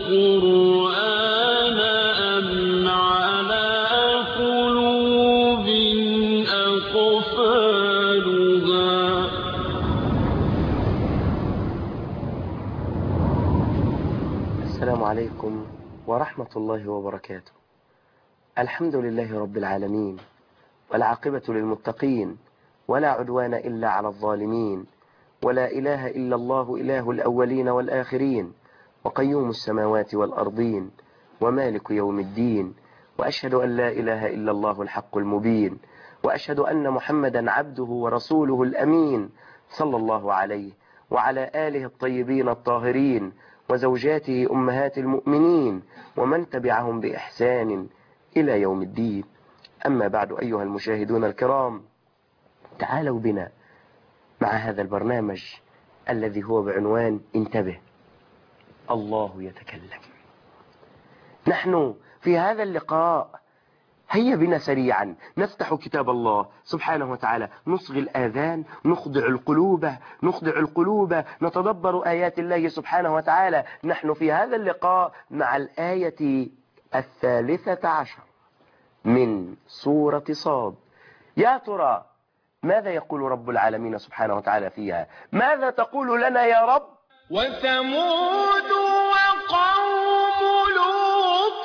القرآن أم على قلوب أقفالها. السلام عليكم ورحمة الله وبركاته. الحمد لله رب العالمين، والعاقبة للمتقين، ولا عدوان إلا على الظالمين، ولا إله إلا الله إله الأولين والآخرين، وقيوم السماوات والأرضين، ومالك يوم الدين. وأشهد أن لا إله إلا الله الحق المبين، وأشهد أن محمدا عبده ورسوله الأمين، صلى الله عليه وعلى آله الطيبين الطاهرين، وزوجاته أمهات المؤمنين، ومن تبعهم بإحسان إلى يوم الدين. أما بعد، أيها المشاهدون الكرام، تعالوا بنا مع هذا البرنامج الذي هو بعنوان انتبه، الله يتكلم. نحن في هذا اللقاء هيا بنا سريعا نفتح كتاب الله سبحانه وتعالى، نصغي الآذان، نخضع القلوب، نتدبر آيات الله سبحانه وتعالى. نحن في هذا اللقاء مع الآية 13 من سورة صاد. يا ترى ماذا يقول رب العالمين سبحانه وتعالى فيها؟ ماذا تقول لنا يا رب؟ وثمود وقوم لوط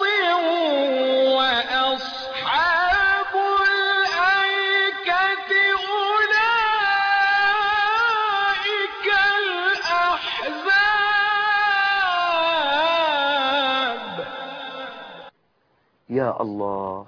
وأصحاب الأيكة أولئك الأحزاب. يا الله،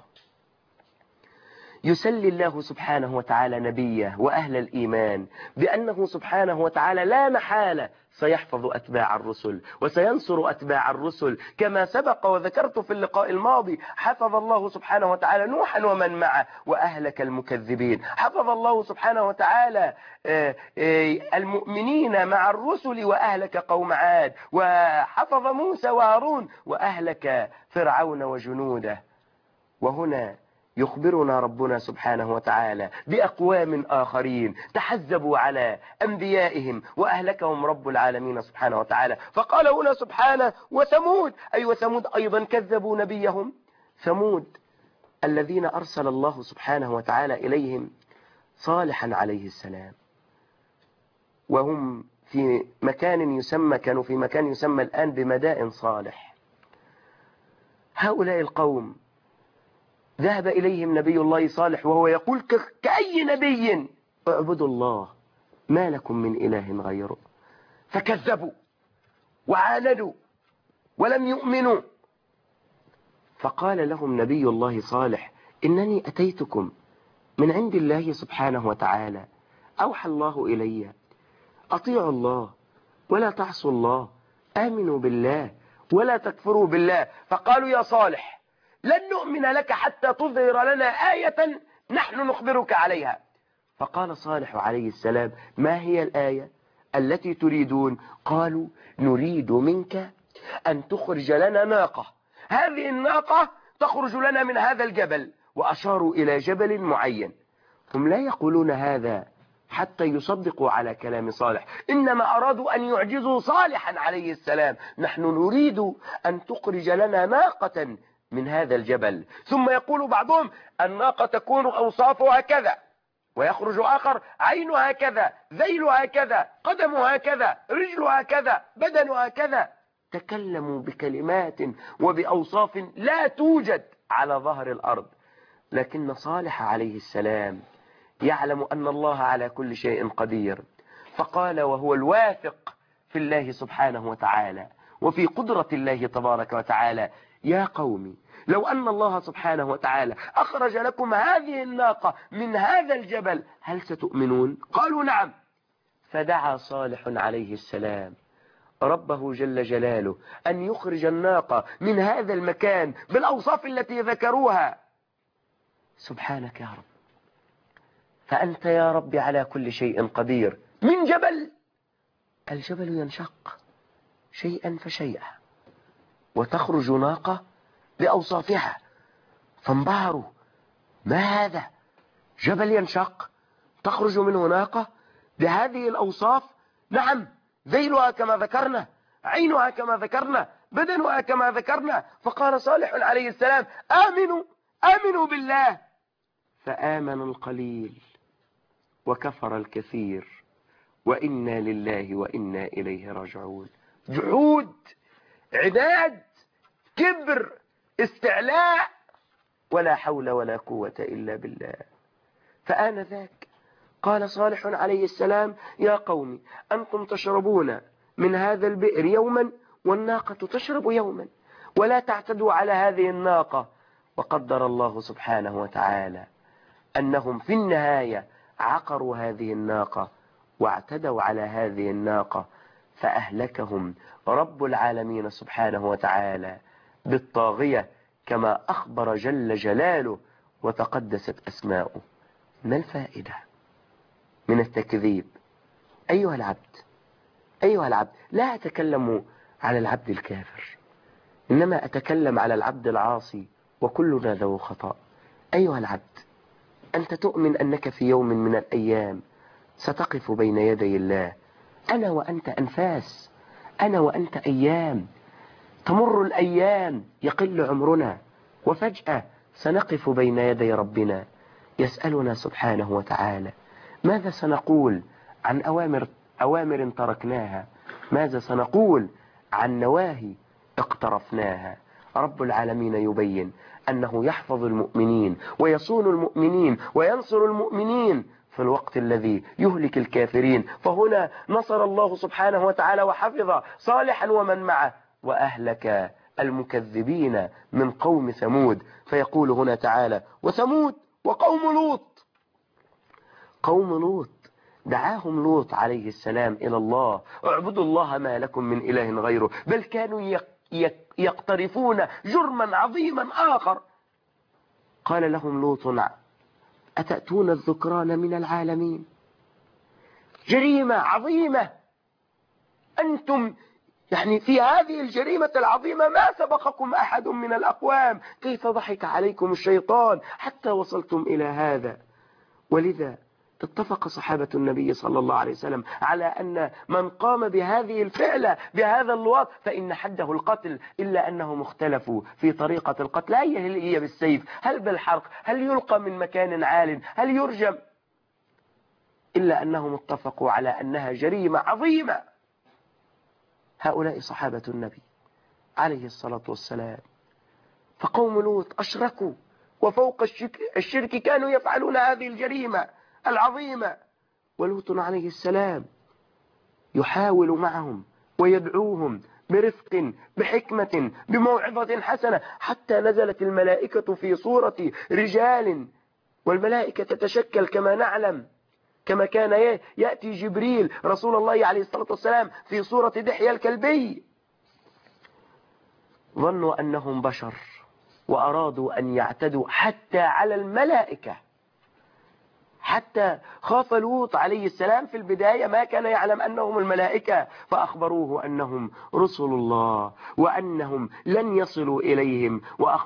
يسلي الله سبحانه وتعالى نبيه وأهل الإيمان بأنه سبحانه وتعالى لا محالة سيحفظ أتباع الرسل وسينصر أتباع الرسل، كما سبق وذكرت في اللقاء الماضي. حفظ الله سبحانه وتعالى نوحا ومن معه وأهلك المكذبين. حفظ الله سبحانه وتعالى المؤمنين مع الرسل وأهلك قوم عاد، وحفظ موسى وهارون وأهلك فرعون وجنوده. وهنا يخبرنا ربنا سبحانه وتعالى بأقوام آخرين تحزبوا على أنبيائهم وأهلكهم رب العالمين سبحانه وتعالى. فقال هنا سبحانه وثمود، أي وثمود أيضا كذبوا نبيهم. ثمود الذين أرسل الله سبحانه وتعالى إليهم صالحا عليه السلام، وهم في مكان يسمى، كانوا في مكان يسمى الآن بمدائن صالح. هؤلاء القوم ذهب إليهم نبي الله صالح وهو يقول كأي نبي: اعبدوا الله ما لكم من إله غيره. فكذبوا وعاندوا ولم يؤمنوا. فقال لهم نبي الله صالح: إنني أتيتكم من عند الله سبحانه وتعالى، أوحى الله إلي، أطيعوا الله ولا تعصوا الله، آمنوا بالله ولا تكفروا بالله. فقالوا: يا صالح، لن نؤمن لك حتى تظهر لنا آية نحن نخبرك عليها. فقال صالح عليه السلام: ما هي الآية التي تريدون؟ قالوا: نريد منك أن تخرج لنا ناقة، هذه الناقة تخرج لنا من هذا الجبل. وأشاروا إلى جبل معين. هم لا يقولون هذا حتى يصدقوا على كلام صالح، إنما أرادوا أن يعجزوا صالحا عليه السلام. نحن نريد أن تخرج لنا ناقة من هذا الجبل. ثم يقول بعضهم: الناقة تكون أوصافها كذا، ويخرج آخر: عينها كذا، ذيلها كذا، قدمها كذا، رجلها كذا، بدنها كذا. تكلموا بكلمات وبأوصاف لا توجد على ظهر الأرض. لكن صالح عليه السلام يعلم أن الله على كل شيء قدير، فقال وهو الواثق في الله سبحانه وتعالى وفي قدرة الله تبارك وتعالى: يا قوم، لو أن الله سبحانه وتعالى أخرج لكم هذه الناقة من هذا الجبل هل ستؤمنون؟ قالوا: نعم. فدعا صالح عليه السلام ربه جل جلاله أن يخرج الناقة من هذا المكان بالأوصاف التي ذكروها. سبحانك يا رب، فأنت يا رب على كل شيء قدير. من جبل، الجبل ينشق شيئا فشيئا، وتخرج ناقة بأوصافها. فانبهروا: ما هذا؟ جبل ينشق تخرج منه ناقة بهذه الأوصاف؟ نعم، ذيلها كما ذكرنا، عينها كما ذكرنا، بدنها كما ذكرنا. فقال صالح عليه السلام آمنوا بالله، فآمن القليل وكفر الكثير، وإنا لله وإنا إليه راجعون. جحود، عناد، كبر، استعلاء، ولا حول ولا قوة إلا بالله. فآنذاك قال صالح عليه السلام: يا قوم أنتم تشربون من هذا البئر يوما والناقة تشرب يوما، ولا تعتدوا على هذه الناقة. وقدر الله سبحانه وتعالى أنهم في النهاية عقروا هذه الناقة واعتدوا على هذه الناقة، فأهلكهم رب العالمين سبحانه وتعالى بالطاغية كما أخبر جل جلاله وتقدست أسماؤه. ما الفائدة من التكذيب؟ أيها العبد، لا أتكلم على العبد الكافر، إنما أتكلم على العبد العاصي، وكلنا ذو خطأ. أيها العبد، أنت تؤمن أنك في يوم من الأيام ستقف بين يدي الله. أنا وأنت أنفاس، أنا وأنت أيام، تمر الأيام، يقل عمرنا، وفجأة سنقف بين يدي ربنا يسألنا سبحانه وتعالى ماذا سنقول عن أوامر تركناها، ماذا سنقول عن نواهي اقترفناها. رب العالمين يبين أنه يحفظ المؤمنين ويصون المؤمنين وينصر المؤمنين في الوقت الذي يهلك الكافرين. فهنا نصر الله سبحانه وتعالى وحفظ صالحا ومن معه، وأهلك المكذبين من قوم ثمود. فيقول هنا تعالى: وثمود وقوم لوط. قوم لوط دعاهم لوط عليه السلام إلى الله: اعبدوا الله ما لكم من إله غيره، بل كانوا يقترفون جرما عظيما آخر. قال لهم لوط: أتأتون الذكران من العالمين؟ جريمة عظيمة، أنتم في هذه الجريمة العظيمة ما سبقكم أحد من الأقوام. كيف ضحك عليكم الشيطان حتى وصلتم إلى هذا؟ ولذا اتفق صحابة النبي صلى الله عليه وسلم على أن من قام بهذه الفعلة، بهذا اللواط، فإن حده القتل، إلا أنهم اختلفوا في طريقة القتل. هل هي بالسيف؟ هل بالحرق؟ هل يلقى من مكان عال؟ هل يرجم؟ إلا أنهم اتفقوا على أنها جريمة عظيمة. هؤلاء صحابة النبي عليه الصلاة والسلام. فقوم لوط أشركوا، وفوق الشرك كانوا يفعلون هذه الجريمة العظيمة. ولوط عليه السلام يحاول معهم ويدعوهم برفق، بحكمة، بموعظة حسنة، حتى نزلت الملائكة في صورة رجال، والملائكة تتشكل كما نعلم، كما كان يأتي جبريل رسول الله عليه الصلاة والسلام في صورة دحية الكلبي. ظنوا أنهم بشر وأرادوا أن يعتدوا حتى على الملائكة، حتى خاف لوط عليه السلام في البداية، ما كان يعلم أنهم الملائكة، فأخبروه أنهم رسل الله وأنهم لن يصلوا إليهم،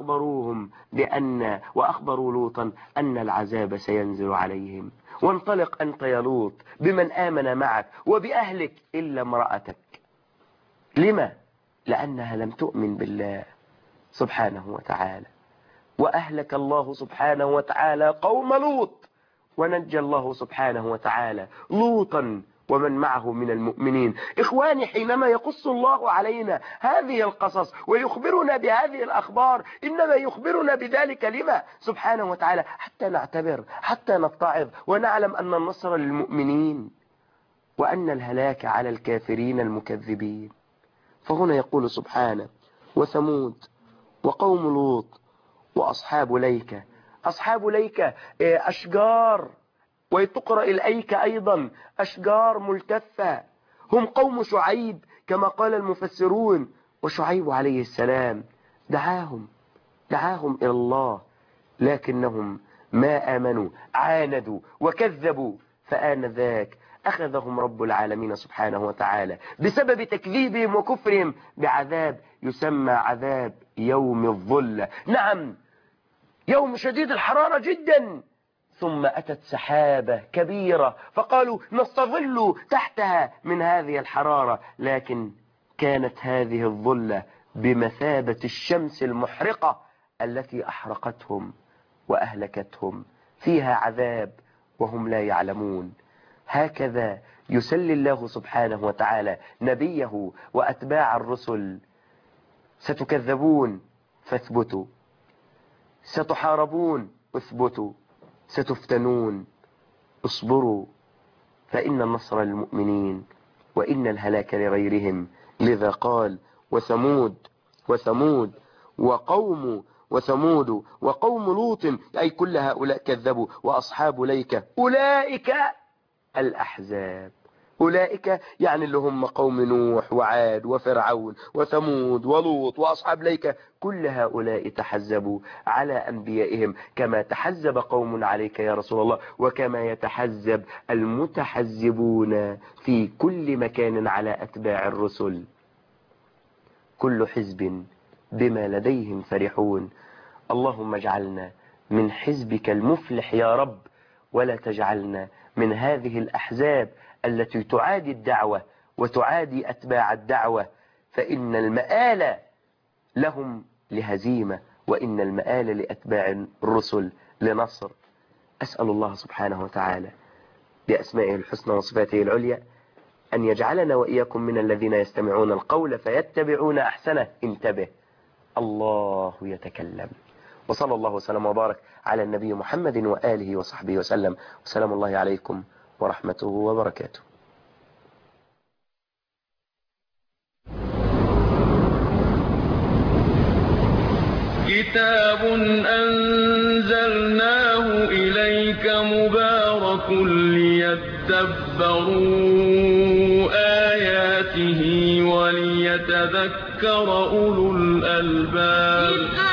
وأخبروا لوطا أن العذاب سينزل عليهم. وانطلق أنت يا لوط بمن آمن معك وبأهلك إلا امرأتك. لما؟ لأنها لم تؤمن بالله سبحانه وتعالى. وأهلك الله سبحانه وتعالى قوم لوط، ونجى الله سبحانه وتعالى لوطا ومن معه من المؤمنين. إخواني، حينما يقص الله علينا هذه القصص ويخبرنا بهذه الأخبار، إنما يخبرنا بذلك لما سبحانه وتعالى؟ حتى نعتبر، حتى نتعظ، ونعلم أن النصر للمؤمنين وأن الهلاك على الكافرين المكذبين. فهنا يقول سبحانه: وثمود وقوم لوط وأصحاب ليكة. أصحاب ليكة أشجار، وتقرأ الأيكة أيضا أشجار ملتفة، هم قوم شعيب كما قال المفسرون. وشعيب عليه السلام دعاهم إلى الله، لكنهم ما آمنوا، عاندوا وكذبوا، فآنذاك أخذهم رب العالمين سبحانه وتعالى بسبب تكذيبهم وكفرهم بعذاب يسمى عذاب يوم الظلة. نعم، يوم شديد الحرارة جدا، ثم أتت سحابة كبيرة فقالوا نستظل تحتها من هذه الحرارة، لكن كانت هذه الظلة بمثابة الشمس المحرقة التي أحرقتهم وأهلكتهم، فيها عذاب وهم لا يعلمون. هكذا يسلي الله سبحانه وتعالى نبيه وأتباع الرسل: ستكذبون فاثبتوا، ستحاربون اثبتوا، ستفتنون اصبروا، فإن النصر للمؤمنين وإن الهلاك لغيرهم. لذا قال: وثمود وثمود وقوم لوط، أي كل هؤلاء كذبوا، وأصحاب ليكة أولئك الأحزاب. أولئك يعني اللي هم قوم نوح وعاد وفرعون وثمود ولوط وأصحاب ليكة، كل هؤلاء تحزبوا على أنبيائهم كما تحزب قوم عليك يا رسول الله، وكما يتحزب المتحزبون في كل مكان على أتباع الرسل. كل حزب بما لديهم فرحون. اللهم اجعلنا من حزبك المفلح يا رب، ولا تجعلنا من هذه الأحزاب التي تعادي الدعوة وتعادي أتباع الدعوة، فإن المآل لهم لهزيمة، وإن المآل لأتباع الرسل لنصر. أسأل الله سبحانه وتعالى بأسمائه الحسنى وصفاته العليا أن يجعلنا وإياكم من الذين يستمعون القول فيتبعون أحسنه. انتبه، الله يتكلم. وصلى الله وسلم وبارك على النبي محمد وآله وصحبه وسلم، وسلام الله عليكم ورحمته وبركاته. كتاب أنزلناه إليك مبارك ليدبروا آياته وليتذكر أولو الألباب.